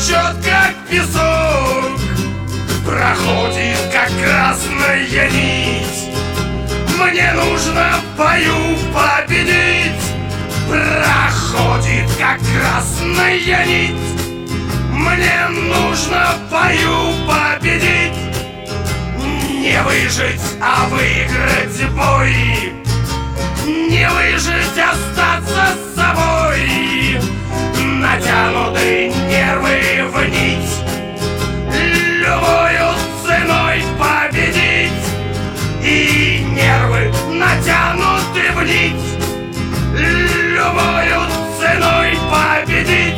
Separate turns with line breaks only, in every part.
течет, как песок, проходит, как красная нить. Мне нужно в бою победить. Проходит, как красная нить. Мне нужно в бою победить. Не выжить, а выиграть бой. Не выжить, остаться с собой. Натянуты нервы в нить. Любою ценой победить. И нервы натянуты в нить. Любою ценой победить.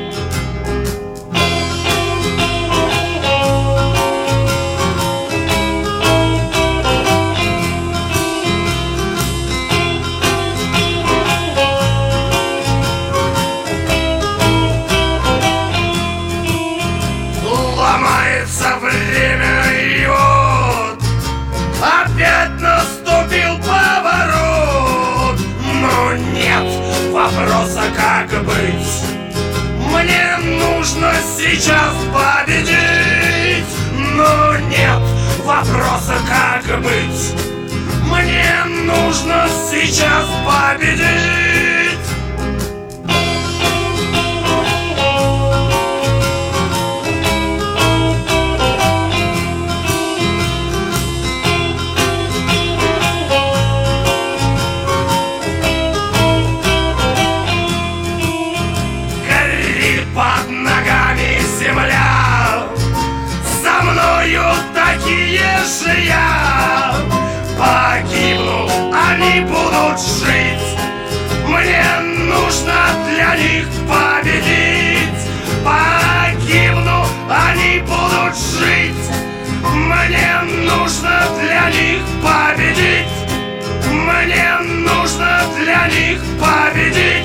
Ломается время, и вот опять наступил поворот. Но нет вопроса, как быть. Мне нужно сейчас победить. Но нет вопроса, как быть. Мне нужно сейчас победить. Под ногами земля, за мною такие же я. Погибну, они будут жить. Мне нужно для них победить. Погибну, они будут жить. Мне нужно для них победить. Мне нужно для них победить.